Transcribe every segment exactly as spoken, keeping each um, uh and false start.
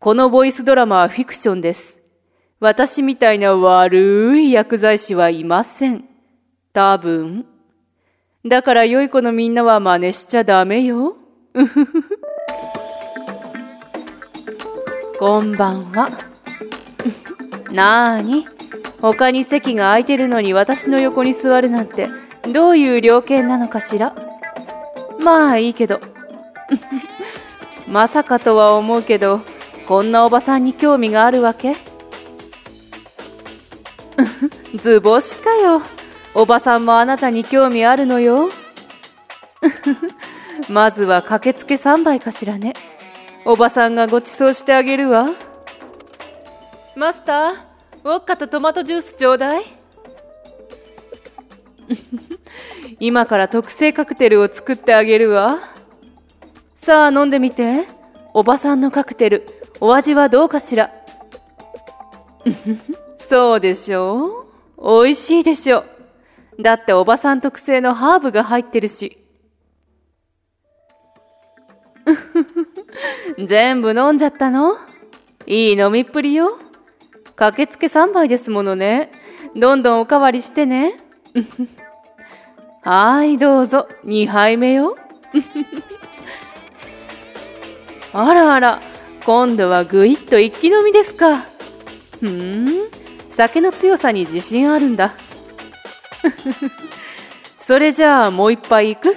このボイスドラマはフィクションです。私みたいな悪い薬剤師はいません。多分。だから良い子のみんなは真似しちゃダメよ。うふふふ。こんばんは。なーに？他に席が空いてるのに私の横に座るなんてどういう了見なのかしら。まあいいけど。まさかとは思うけど、こんなおばさんに興味があるわけ？図星かよ。おばさんもあなたに興味あるのよ。まずは駆けつけさんばいかしらね。おばさんがご馳走してあげるわ。マスター、ウォッカとトマトジュースちょうだい。今から特製カクテルを作ってあげるわ。さあ飲んでみて。おばさんのカクテル、お味はどうかしら。そうでしょう。おいしいでしょ。だっておばさん特製のハーブが入ってるし。全部飲んじゃったの？いい飲みっぷりよ。駆けつけさんばいですものね。どんどんおかわりしてね。はい、どうぞにはいめよ。あらあら、今度はぐいっと一気飲みですか。ふーん、酒の強さに自信あるんだ。それじゃあもう一杯いく？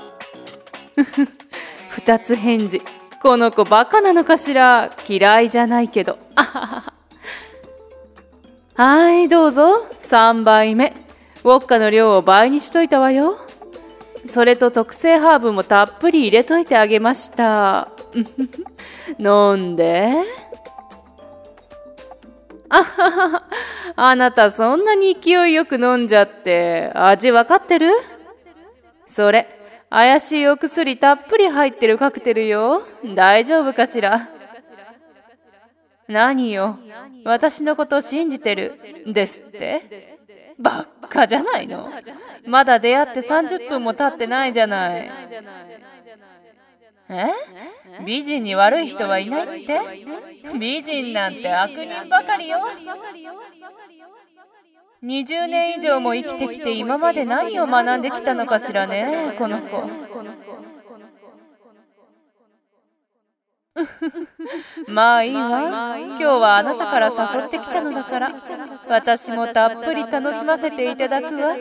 二つ返事。この子バカなのかしら。嫌いじゃないけど。はい、どうぞさんばいめ。ウォッカの量を倍にしといたわよ。それと特製ハーブもたっぷり入れといてあげました。飲んで。あはは、あなたそんなに勢いよく飲んじゃって味わかってる？それ怪しいお薬たっぷり入ってるカクテルよ。大丈夫かしら。何よ、私のこと信じてるですって？ばっかじゃないの。まだ出会ってさんじゅっぷんも経ってないじゃない。え？美人に悪い人はいないって？美人なんて悪人ばかりよ。にじゅうねん以上も生きてきて今まで何を学んできたのかしらね、この子。まあいいわ。今日はあなたから誘ってきたのだから、私もたっぷり楽しませていただくわ。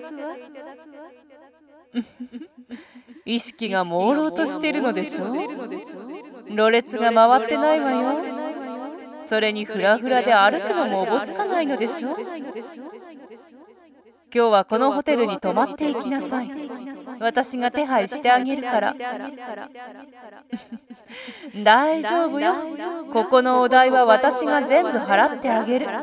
意識が朦朧としているのでしょう。ろれつが回ってないわよ。それにフラフラで歩くのもおぼつかないのでしょう。今日はこのホテルに泊まっていきなさい。私が手配してあげるから。大丈夫よ。ここのお代は私が全部払ってあげる。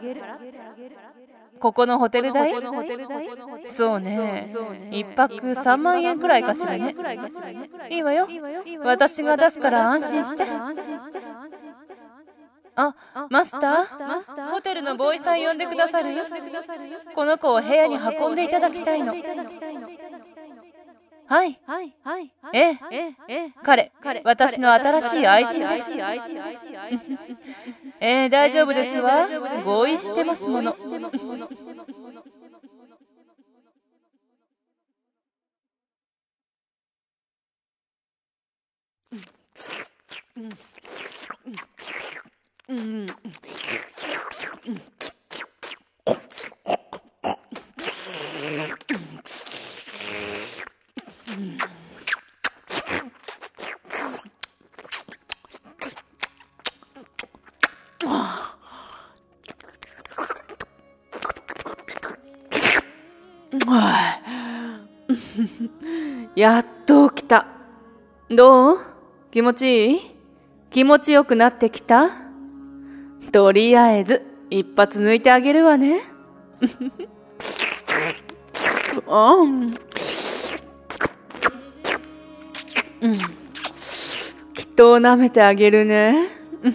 ここのホテル代？そうね。一泊さんまんえんくらいかしらね。いいわよ。私が出すから安心して。あ、マスター、ホテルのボーイさん呼んでくださる？この子を部屋に運んでいただきたいの。はい。ええ、彼、私の新しい愛人です。ええ、大丈夫ですわ。合意してますもの。うんうん。やっと起きた。どう？気持ちいい？気持ちよくなってきた？とりあえず一発抜いてあげるわね。うん、きっと舐めてあげるね。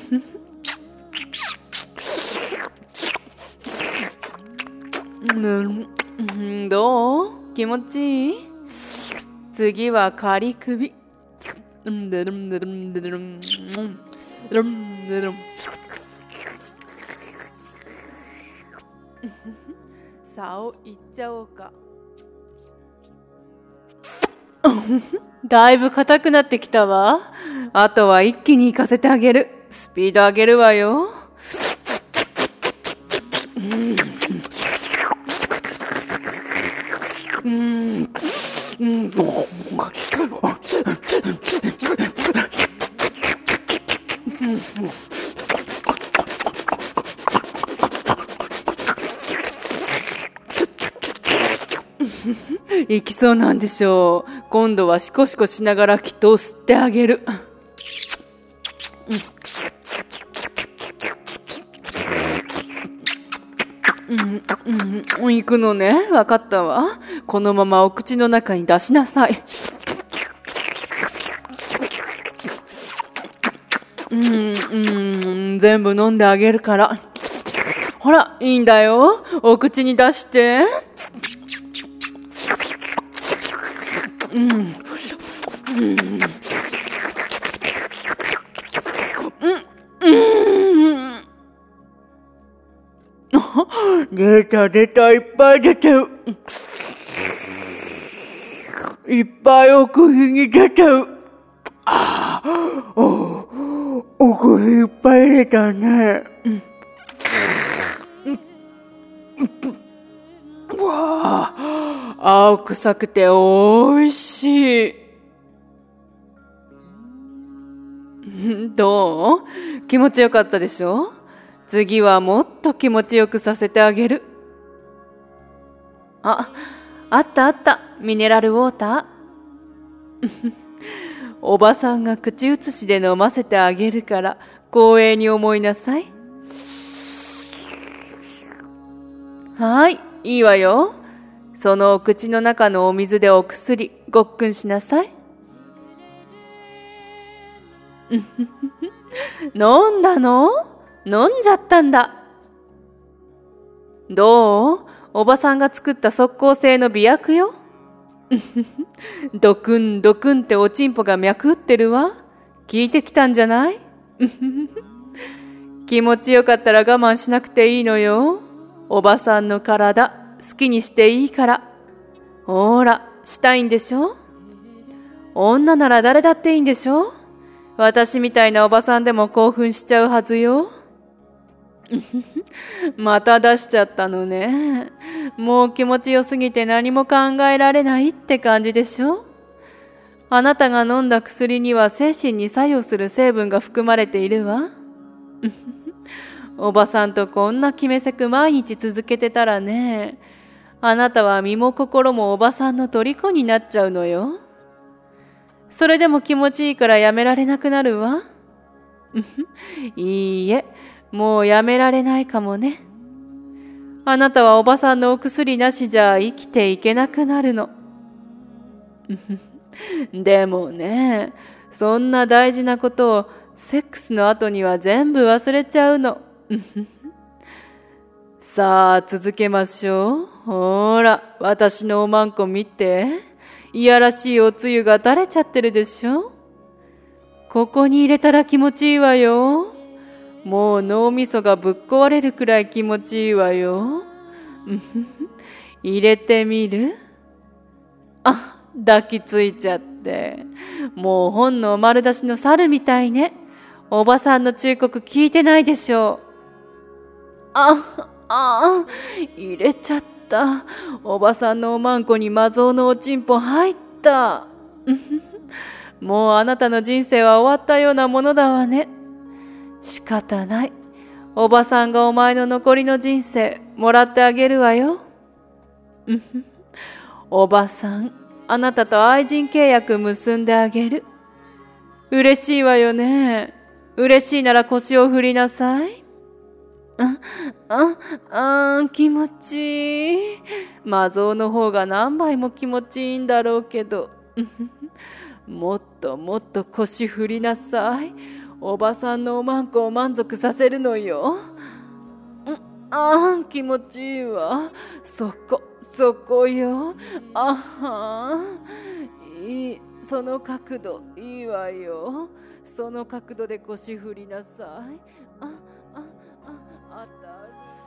うん、どう？気持ちいい？次は仮首。 竿いっちゃおうか。だいぶ硬くなってきたわ。あとは一気に行かせてあげる。スピード上げるわよ。うんうんうん行きそうなんでしょう。今度はシコシコしながらきっと吸ってあげる。うんうんうん、行くのね。わかったわ。このままお口の中に出しなさい。うんうん、全部飲んであげるから。ほら、いいんだよ。お口に出して。うんうんうんうん、出た出た、いっぱい出てる。いっぱい奥日に出てる。ああ、お奥日いっぱい出たね。うわあ、青臭くておいしい。どう？気持ちよかったでしょ？次はもっと気持ちよくさせてあげる。あ、あったあった、ミネラルウォーター。おばさんが口移しで飲ませてあげるから光栄に思いなさい。はい、いいわよ。そのお口の中のお水でお薬ごっくんしなさい。飲んだの？飲んじゃったんだ。どう？おばさんが作った速効性の美薬よ。ドクンドクンっておちんぽが脈打ってるわ。聞いてきたんじゃない？気持ちよかったら我慢しなくていいのよ。おばさんの体好きにしていいから。ほら、したいんでしょ？女なら誰だっていいんでしょ？私みたいなおばさんでも興奮しちゃうはずよ。また出しちゃったのね。もう気持ちよすぎて何も考えられないって感じでしょ？あなたが飲んだ薬には精神に作用する成分が含まれているわ。おばさんとこんな決めせく毎日続けてたらね、あなたは身も心もおばさんの虜になっちゃうのよ。それでも気持ちいいからやめられなくなるわ。いいえ、もうやめられないかもね。あなたはおばさんのお薬なしじゃ生きていけなくなるの。でもね、そんな大事なことをセックスの後には全部忘れちゃうの。さあ続けましょう。ほら、私のおまんこ見て。いやらしいおつゆが垂れちゃってるでしょ。ここに入れたら気持ちいいわよ。もう脳みそがぶっ壊れるくらい気持ちいいわよ。入れてみる？あ、抱きついちゃって。もう本能丸出しの猿みたいね。おばさんの忠告聞いてないでしょう。あ、あ、入れちゃった。おばさんのおまんこにマゾウのおちんぽ入った。もうあなたの人生は終わったようなものだわね。仕方ない。おばさんがお前の残りの人生もらってあげるわよ。おばさん、あなたと愛人契約結んであげる。嬉しいわよね。嬉しいなら腰を振りなさい。あ、あ、あ、気持ちいい。マゾウの方が何倍も気持ちいいんだろうけど。もっともっと腰振りなさい。おばさんのおまんこを満足させるのよ。ああ、気持ちいいわ。そこ、そこよ。あはん。いい、その角度いいわよ。 その角度で腰振りなさい。あ、あ、あ、あたる。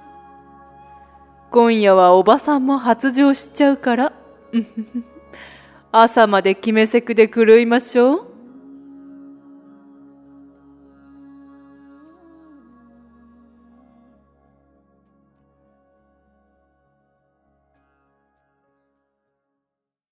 今夜はおばさんも発情しちゃうから、朝まで決めセクで狂いましょう。